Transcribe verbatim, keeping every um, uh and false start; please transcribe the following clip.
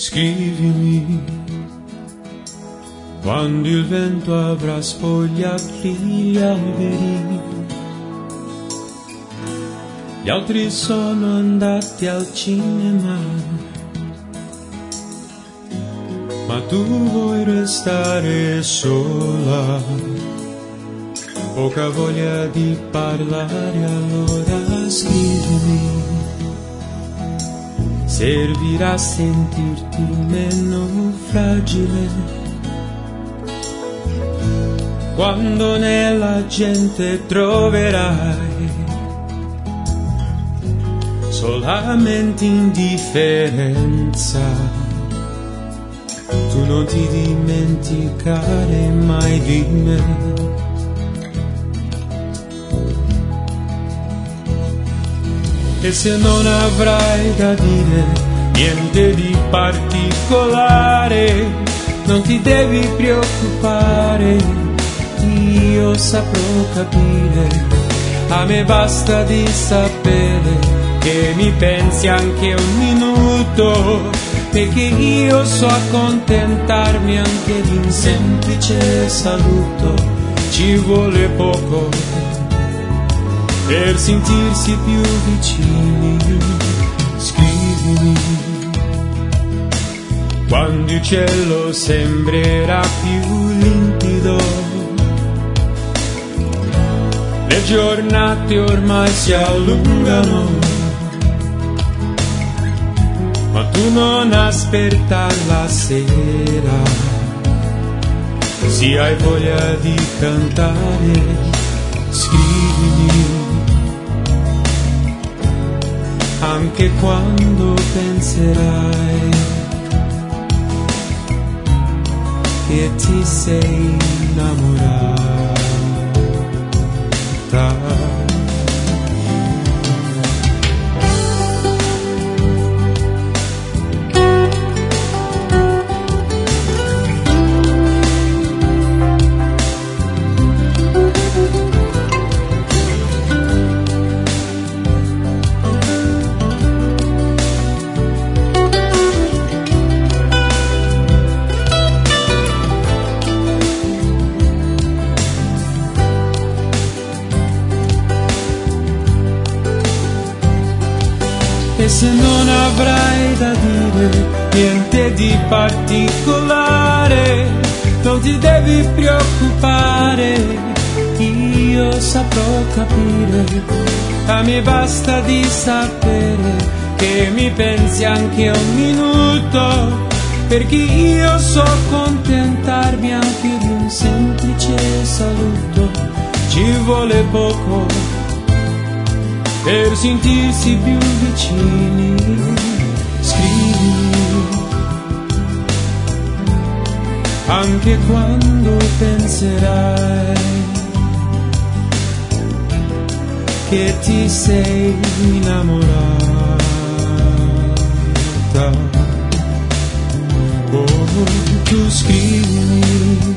scrivimi quando il vento avrà spogliato gli alberi. Gli altri sono andati al cinema, ma tu vuoi restare sola. Poca voglia di parlare, allora scrivimi. Servirà a sentirti meno fragile quando nella gente troverai solamente indifferenza. Tu non ti dimenticare mai di me. E se non avrai da dire niente di particolare, non ti devi preoccupare, io saprò capire. A me basta di sapere che mi pensi anche un minuto, perché io so accontentarmi anche di un semplice saluto. Ci vuole poco per sentirsi più vicini. Scrivimi quando il cielo sembrerà più limpido. Le giornate ormai si allungano, ma tu non aspettare la sera. Se hai voglia di cantare, scrivimi. Anche quando penserai che ti sei innamorata. E se non avrai da dire niente di particolare, non ti devi preoccupare, io saprò capire. A me basta di sapere che mi pensi anche un minuto, perché io so accontentarmi anche di un semplice saluto. Ci vuole poco per sentirsi più vicini. Scrivi anche quando penserai che ti sei innamorata. Oh, tu scrivi